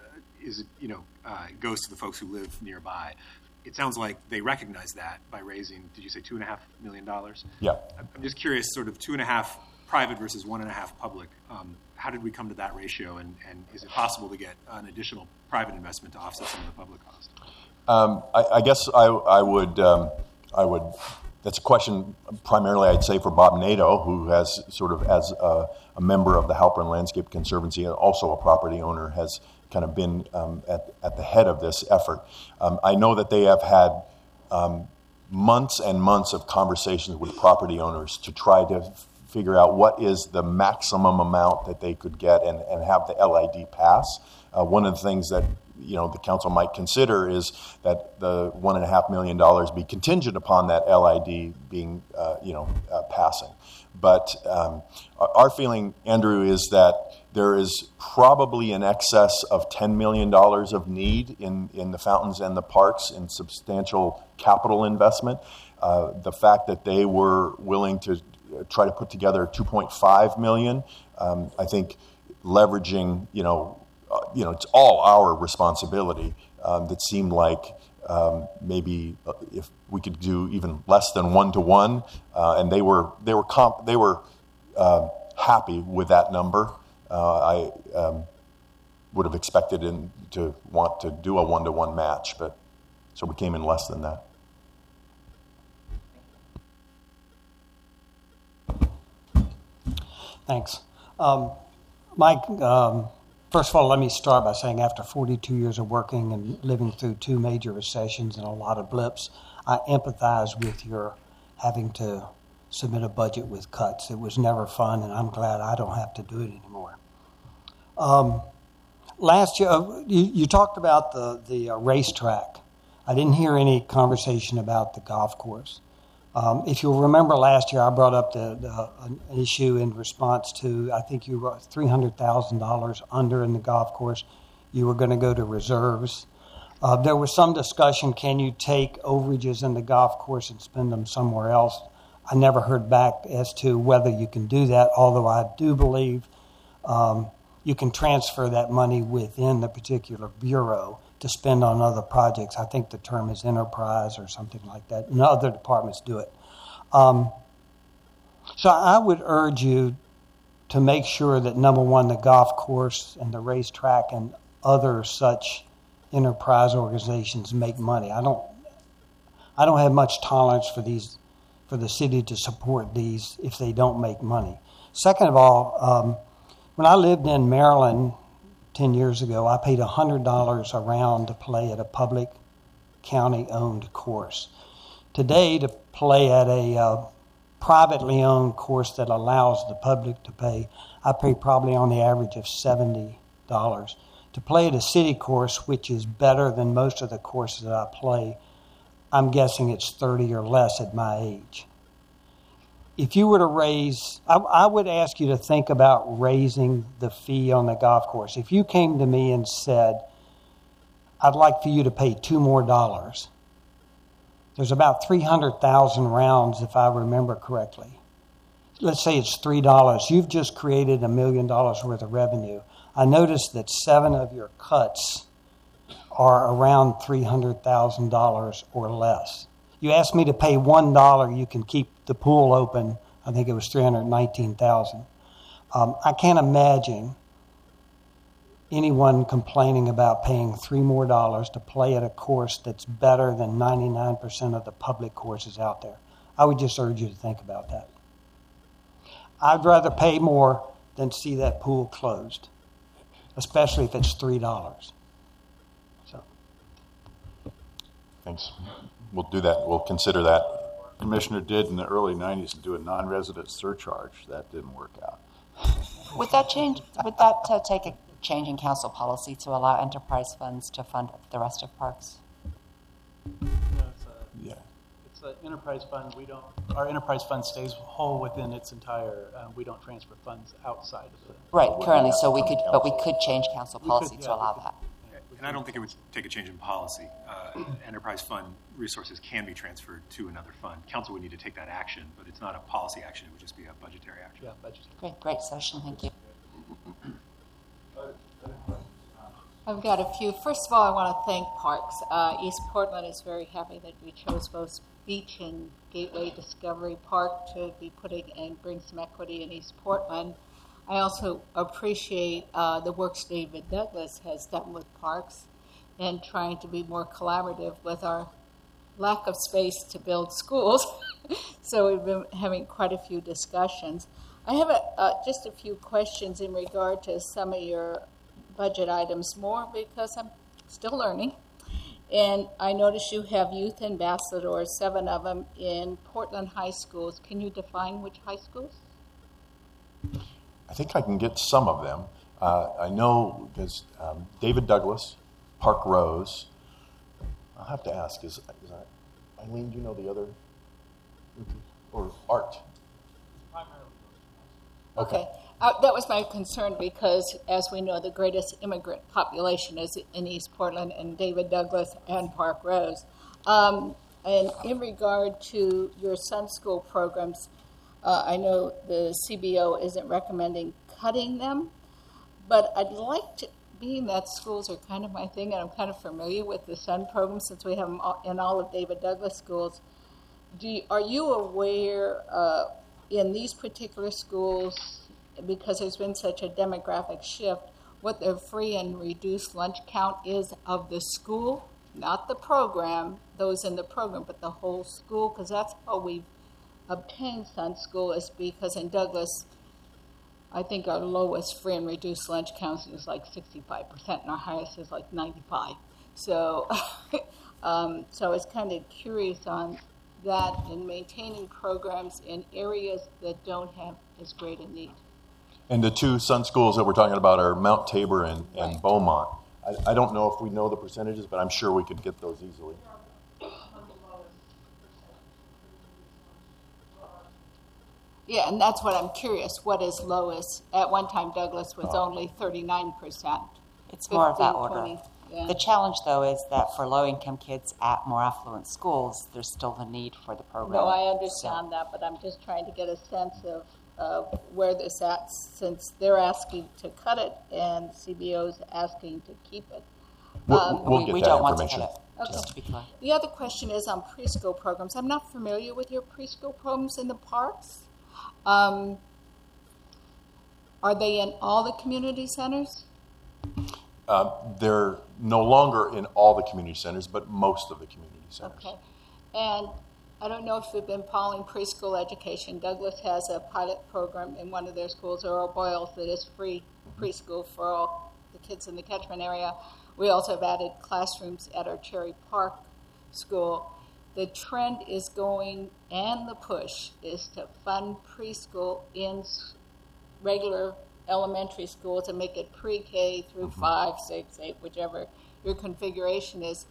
goes to the folks who live nearby. It sounds like they recognize that by raising, did you say $2.5 million? Yeah. I'm just curious, sort of 2.5 private versus 1.5 public. How did we come to that ratio, and is it possible to get an additional private investment to offset some of the public cost? I guess I would. That's a question primarily, I'd say, for Bob Nato, who has sort of, as a member of the Halpern Landscape Conservancy and also a property owner, has kind of been at the head of this effort. I know that they have had months and months of conversations with property owners to try to figure out what is the maximum amount that they could get and have the LID pass. One of the things that the council might consider is that the $1.5 million be contingent upon that LID being passing. But our feeling, Andrew, is that there is probably in excess of $10 million of need in the fountains and the parks in substantial capital investment. The fact that they were willing to try to put together $2.5 million, I think leveraging, it's all our responsibility. That seemed like maybe if we could do even less than 1-to-1, and they were happy with that number. I would have expected to want to do a 1-to-1 match, but so we came in less than that. Thanks. Mike, first of all, let me start by saying after 42 years of working and living through 2 major recessions and a lot of blips, I empathize with your having to submit a budget with cuts. It was never fun, and I'm glad I don't have to do it anymore. Last year, you talked about the racetrack. I didn't hear any conversation about the golf course. If you'll remember last year, I brought up an issue in response to, I think you were $300,000 under in the golf course. You were going to go to reserves. There was some discussion, can you take overages in the golf course and spend them somewhere else? I never heard back as to whether you can do that, although I do believe you can transfer that money within the particular bureau to spend on other projects. I think the term is enterprise or something like that, and other departments do it. So I would urge you to make sure that, number one, the golf course and the racetrack and other such enterprise organizations make money. I don't have much tolerance for the city to support these if they don't make money. Second of all, when I lived in Maryland 10 years ago, I paid $100 a round to play at a public county-owned course. Today, to play at a privately owned course that allows the public to pay, I pay probably on the average of $70. To play at a city course, which is better than most of the courses that I play, I'm guessing it's 30 or less at my age. If you were to raise, I would ask you to think about raising the fee on the golf course. If you came to me and said, I'd like for you to pay $2 more, there's about 300,000 rounds, if I remember correctly. Let's say it's $3. You've just created $1 million worth of revenue. I noticed that 7 of your cuts are around $300,000 or less. You asked me to pay $1, you can keep the pool open. I think it was $319,000. I can't imagine anyone complaining about paying $3 more to play at a course that's better than 99% of the public courses out there. I would just urge you to think about that. I'd rather pay more than see that pool closed, especially if it's $3. So, Thanks. We'll do that. We'll consider that. Commissioner did in the early 90s do a non-resident surcharge. That didn't work out. Would that take a change in council policy to allow enterprise funds to fund the rest of parks? It's an enterprise fund. Our enterprise fund stays whole within its entire. We don't transfer funds outside of it. Right, currently. So we could change council policy to allow that. And I don't think it would take a change in policy. Enterprise fund resources can be transferred to another fund. Council would need to take that action, but it's not a policy action. It would just be a budgetary action. Yeah, budgetary. Great session. Thank you. I've got a few. First of all, I want to thank Parks. East Portland is very happy that we chose both Beach and Gateway Discovery Park to be putting and bring some equity in East Portland. I also appreciate the work David Douglas has done with Parks and trying to be more collaborative with our lack of space to build schools. So we've been having quite a few discussions. I have just a few questions in regard to some of your budget items more because I'm still learning. And I notice you have youth ambassadors, 7 of them, in Portland high schools. Can you define which high schools? think I can get some of them. I know because David Douglas, Park Rose. I'll have to ask. Is Eileen? Do you know the other? Or Art? Okay. That was my concern because, as we know, the greatest immigrant population is in East Portland, and David Douglas and Park Rose. And in regard to your Sun School programs, I know the CBO isn't recommending cutting them, but I'd like to, being that schools are kind of my thing, and I'm kind of familiar with the Sun program since we have them in all of David Douglas schools. Are you aware in these particular schools, because there's been such a demographic shift, what the free and reduced lunch count is of the school? Not the program, those in the program, but the whole school, because that's how we've obtained Sun School, is because in Douglas, I think our lowest free and reduced lunch count is like 65%, and our highest is like 95%. So, so I was kind of curious on that in maintaining programs in areas that don't have as great a need. And the two Sun schools that we're talking about are Mount Tabor and Right. Beaumont. I don't know if we know the percentages, but I'm sure we could get those easily. Yeah, and that's what I'm curious. What is lowest? At one time, Douglas was only 39%. It's more of that 15, order. 20, yeah. The challenge, though, is that for low-income kids at more affluent schools, there's still the need for the program. No, I understand that, but I'm just trying to get a sense of where this at, since they're asking to cut it and CBO's asking to keep it. We'll get we that don't want to information. cut it, just to be clear. The other question is on preschool programs. I'm not familiar with your preschool programs in the parks. Are they in all the community centers? They're no longer in all the community centers, but most of the community centers. Okay. And I don't know if you've been following preschool education. Douglas has a pilot program in one of their schools, Earl Boyles, that is free preschool for all the kids in the catchment area. We also have added classrooms at our Cherry Park school. The trend is going, and the push is to fund preschool in regular elementary schools and make it pre-K through 5, 6, 8, whichever your configuration is.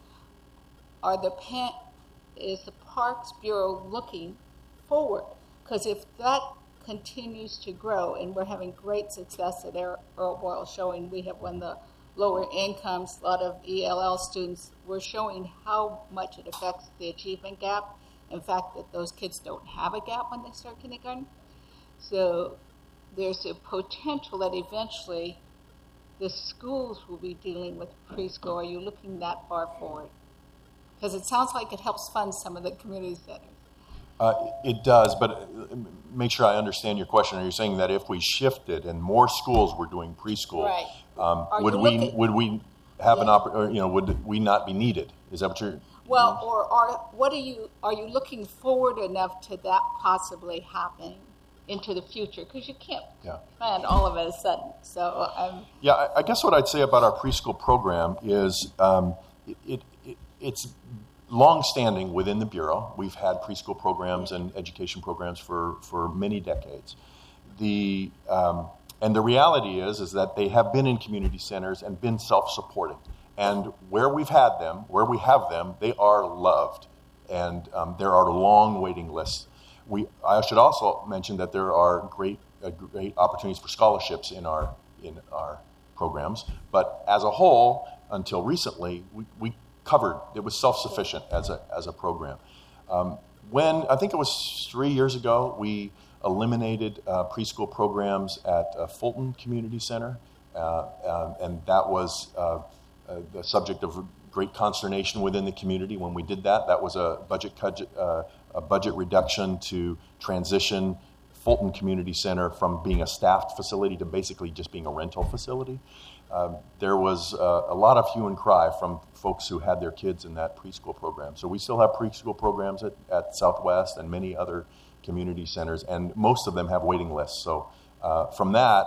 Is the Parks Bureau looking forward? Because if that continues to grow, and we're having great success at Earl Boyle, showing we have one of the lower incomes, a lot of ELL students, we're showing how much it affects the achievement gap. In fact, that those kids don't have a gap when they start kindergarten. So there's a potential that eventually the schools will be dealing with preschool. Are you looking that far forward? Because it sounds like it helps fund some of the community centers. It does, but make sure I understand your question. Are you saying that if we shifted and more schools were doing preschool, Right. would we have an opportunity? Would we not be needed? Is that what you're? Well, are you looking forward enough to that possibly happening into the future? Because you can't plan all of it a sudden. So I guess what I'd say about our preschool program is it's long-standing within the Bureau. We've had preschool programs and education programs for many decades. And the reality is that they have been in community centers and been self-supporting. And where we have them, they are loved. And there are long waiting lists. I should also mention that there are great opportunities for scholarships in our programs. But as a whole, until recently, we covered. It was self-sufficient as a program. When I think it was 3 years ago, we eliminated preschool programs at Fulton Community Center, and that was the subject of great consternation within the community when we did that. That was a budget reduction to transition Fulton Community Center from being a staffed facility to basically just being a rental facility. There was a lot of hue and cry from folks who had their kids in that preschool program. So we still have preschool programs at Southwest and many other community centers, and most of them have waiting lists. So from that,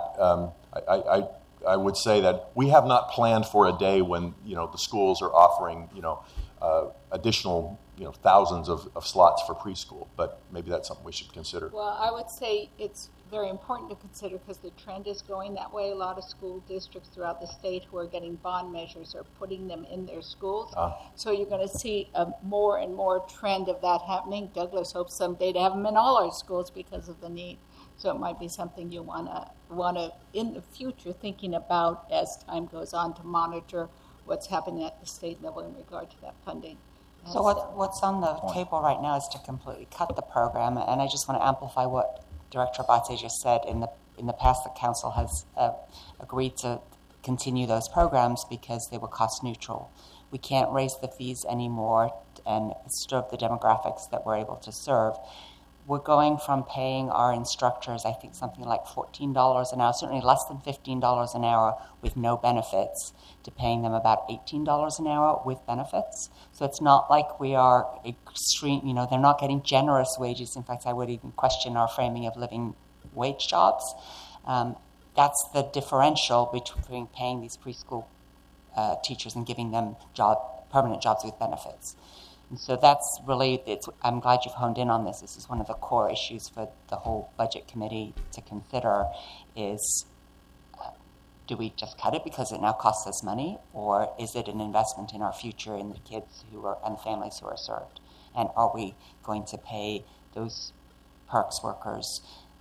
I would say that we have not planned for a day when the schools are offering additional thousands of slots for preschool, but maybe that's something we should consider. well, I would say it's very important to consider because the trend is going that way. A lot of school districts throughout the state who are getting bond measures are putting them in their schools. So you're going to see a more and more trend of that happening. Douglas hopes someday to have them in all our schools because of the need. So it might be something you want to in the future thinking about as time goes on to monitor what's happening at the state level in regard to that funding. So what's on the table right now is to completely cut the program, and I just want to amplify what Director Abate just said. In the past, the council has agreed to continue those programs because they were cost neutral. We can't raise the fees anymore and serve the demographics that we're able to serve. We're going from paying our instructors, I think, something like $14 an hour, certainly less than $15 an hour with no benefits, to paying them about $18 an hour with benefits. So it's not like we are extreme, they're not getting generous wages. In fact, I would even question our framing of living wage jobs. That's the differential between paying these preschool teachers and giving them permanent jobs with benefits. And so that's really, I'm glad you've honed in on this. This is one of the core issues for the whole budget committee to consider is, do we just cut it because it now costs us money, or is it an investment in our future in the kids and the families who are served? And are we going to pay those parks workers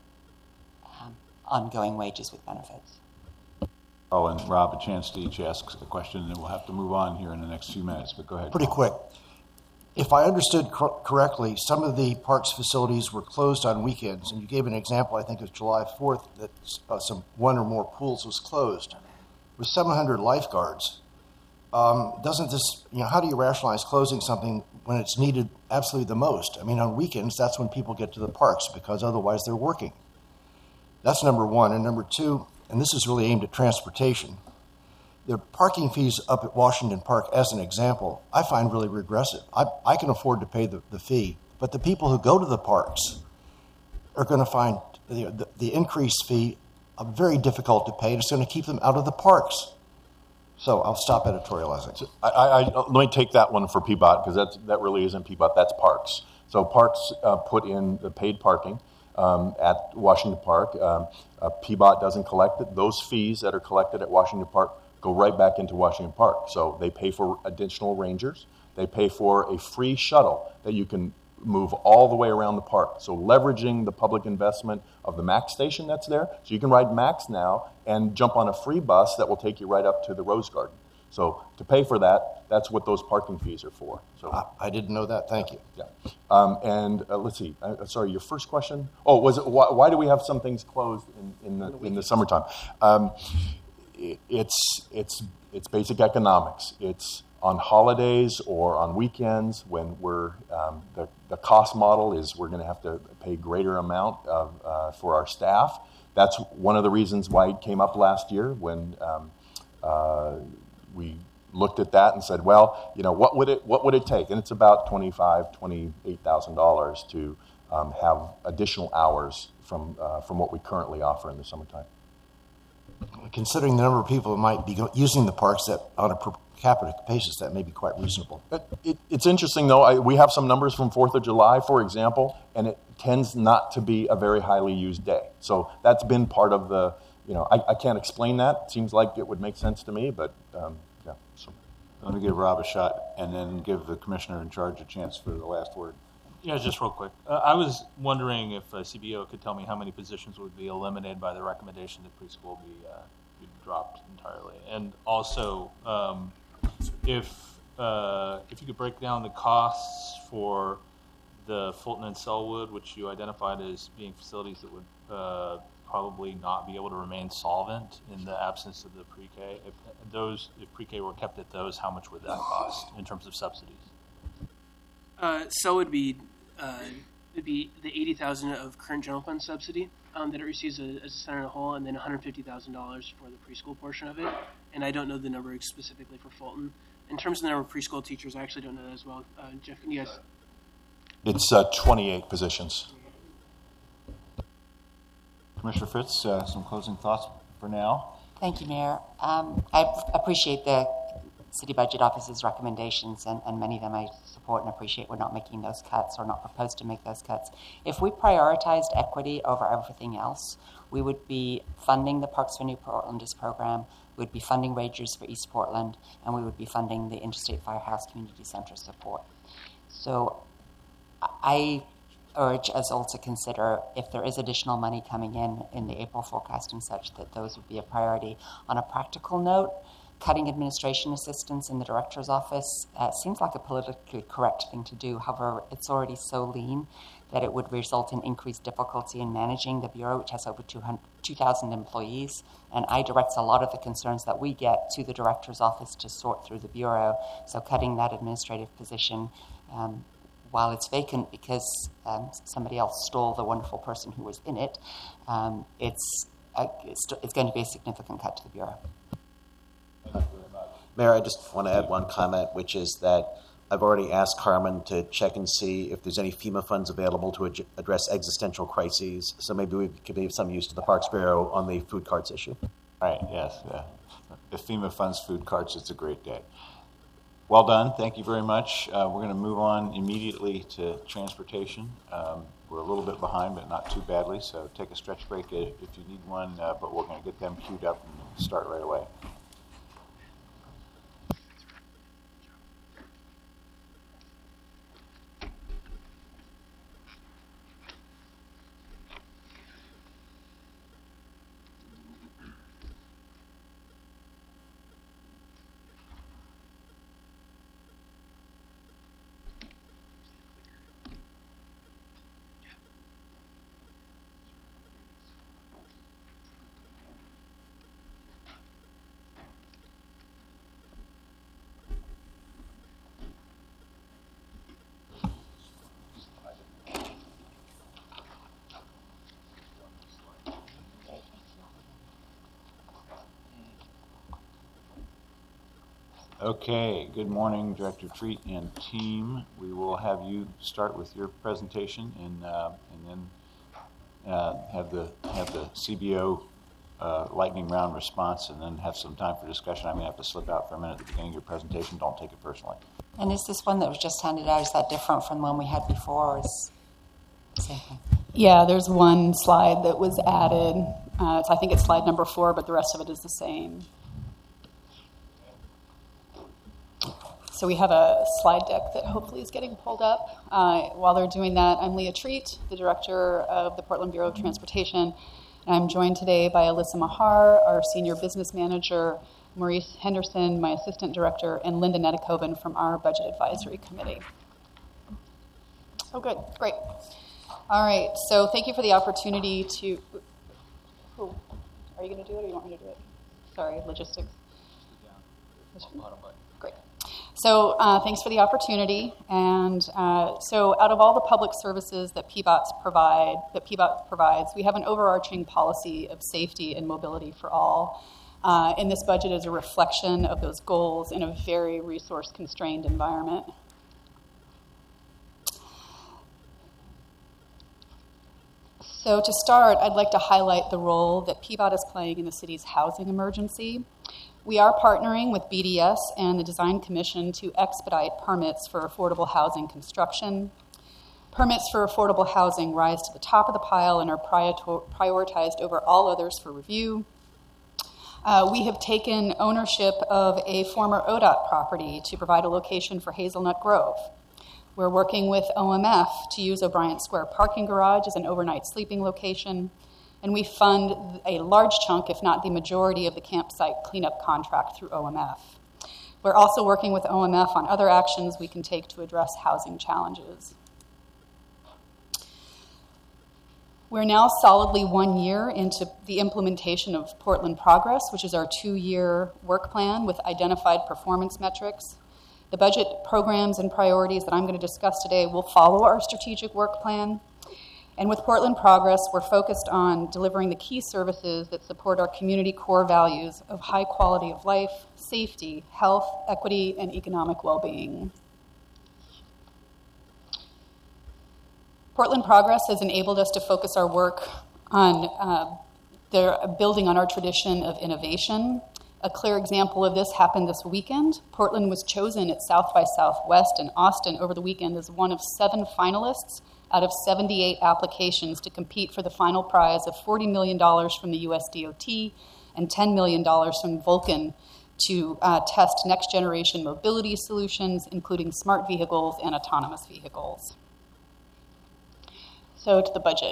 ongoing wages with benefits? Oh, and Rob, a chance to each ask a question, and then we'll have to move on here in the next few minutes, but go ahead. Pretty quick. If I understood correctly, some of the parks facilities were closed on weekends, and you gave an example, I think it was July 4th, that one or more pools was closed. With 700 lifeguards, doesn't this, how do you rationalize closing something when it's needed absolutely the most? I mean, on weekends, that's when people get to the parks because otherwise they're working. That's number one. And number two, and this is really aimed at transportation, the parking fees up at Washington Park, as an example, I find really regressive. I can afford to pay the fee, but the people who go to the parks are going to find the increased fee very difficult to pay, and it's going to keep them out of the parks. So I'll stop editorializing. So let me take that one for PBOT, because that really isn't PBOT, that's parks. So parks put in the paid parking at Washington Park. PBOT doesn't collect it. Those fees that are collected at Washington Park go right back into Washington Park. So they pay for additional rangers. They pay for a free shuttle that you can move all the way around the park. So leveraging the public investment of the MAX station that's there. So you can ride MAX now and jump on a free bus that will take you right up to the Rose Garden. So to pay for that, that's what those parking fees are for. So I didn't know that. Thank you. Yeah. Let's see. Sorry, your first question? Oh, was it why do we have some things closed in the summertime? It's basic economics. It's on holidays or on weekends when we're the cost model is we're going to have to pay greater amount for our staff. That's one of the reasons why it came up last year when we looked at that and said, well, what would it take? And it's about $28,000 to have additional hours from what we currently offer in the summertime. Considering the number of people who might be using the parks that on a per capita basis, that may be quite reasonable. It's interesting, though. We have some numbers from 4th of July, for example, and it tends not to be a very highly used day. So that's been part of the, I can't explain that. It seems like it would make sense to me, but yeah. So. Let me give Rob a shot and then give the commissioner in charge a chance for the last word. Yeah, just real quick. I was wondering if CBO could tell me how many positions would be eliminated by the recommendation that preschool be dropped entirely, and also if you could break down the costs for the Fulton and Selwood, which you identified as being facilities that would probably not be able to remain solvent in the absence of the pre-K. If pre-K were kept at those, how much would that cost in terms of subsidies? So it'd be the $80,000 of current general fund subsidy that it receives as a center in a whole, and then $150,000 for the preschool portion of it. And I don't know the number specifically for Fulton. In terms of the number of preschool teachers, I actually don't know that as well. Jeff, can you guys? It's 28 positions. Commissioner Fritz, some closing thoughts for now. Thank you, Mayor. I appreciate the City Budget Office's recommendations, and many of them I support and appreciate. We're not making those cuts or not proposed to make those cuts. If we prioritized equity over everything else, we would be funding the Parks for New Portlanders program, we would be funding Rangers for East Portland, and we would be funding the Interstate Firehouse Community Center support. So I urge us all to consider, if there is additional money coming in the April forecast and such, that those would be a priority. On a practical note, cutting administration assistance in the director's office seems like a politically correct thing to do. However, it's already so lean that it would result in increased difficulty in managing the Bureau, which has over 2,000 employees. And I direct a lot of the concerns that we get to the director's office to sort through the Bureau. So cutting that administrative position, while it's vacant because somebody else stole the wonderful person who was in it, it's going to be a significant cut to the Bureau. Mayor, I just want to add one comment, which is that I've already asked Carmen to check and see if there's any FEMA funds available to address existential crises. So maybe we could be of some use to the Parks Bureau on the food carts issue. Right, yes. If FEMA funds food carts, it's a great day. Well done. Thank you very much. We're going to move on immediately to transportation. We're a little bit behind, but not too badly. So take a stretch break if you need one, but we're going to get them queued up and start right away. Okay, good morning, Director Treat and team. We will have you start with your presentation and then have the CBO lightning round response, and then have some time for discussion. I'm going to have to slip out for a minute at the beginning of your presentation. Don't take it personally. And is this one that was just handed out, is that different from the one we had before, or is the same thing? Yeah, there's one slide that was added. I think it's slide number 4, but the rest of it is the same. So we have a slide deck that hopefully is getting pulled up. While they're doing that, I'm Leah Treat, the Director of the Portland Bureau of Transportation. And I'm joined today by Alyssa Mahar, our Senior Business Manager, Maurice Henderson, my Assistant Director, and Linda Netikoven from our Budget Advisory Committee. Oh, good. Great. All right. So thank you for the opportunity to... Oh, are you going to do it, or do you want me to do it? Sorry, logistics. Great. So thanks for the opportunity. And so out of all the public services that PBOT provides, we have an overarching policy of safety and mobility for all. And this budget is a reflection of those goals in a very resource-constrained environment. So to start, I'd like to highlight the role that PBOT is playing in the city's housing emergency. We are partnering with BDS and the Design Commission to expedite permits for affordable housing construction. Permits for affordable housing rise to the top of the pile and are prioritized over all others for review. We have taken ownership of a former ODOT property to provide a location for Hazelnut Grove. We're working with OMF to use O'Brien Square parking garage as an overnight sleeping location. And we fund a large chunk, if not the majority, of the campsite cleanup contract through OMF. We're also working with OMF on other actions we can take to address housing challenges. We're now solidly 1 year into the implementation of Portland Progress, which is our 2-year work plan with identified performance metrics. The budget programs and priorities that I'm going to discuss today will follow our strategic work plan. And with Portland Progress, we're focused on delivering the key services that support our community core values of high quality of life, safety, health, equity, and economic well-being. Portland Progress has enabled us to focus our work on building on our tradition of innovation A clear example of this happened this weekend. Portland was chosen at South by Southwest in Austin over the weekend as one of 7 finalists out of 78 applications to compete for the final prize of $40 million from the US DOT and $10 million from Vulcan to test next-generation mobility solutions, including smart vehicles and autonomous vehicles. So to the budget.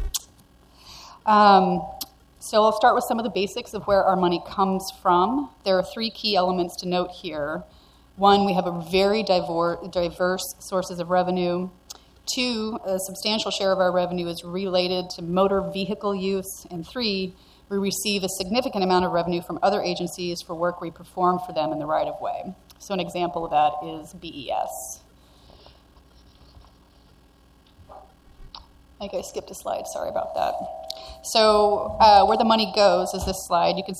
So I'll start with some of the basics of where our money comes from. There are 3 key elements to note here. 1, we have a very diverse sources of revenue. 2, a substantial share of our revenue is related to motor vehicle use. And 3, we receive a significant amount of revenue from other agencies for work we perform for them in the right-of-way. So an example of that is BES. I think I skipped a slide, sorry about that. So where the money goes is this slide. You can see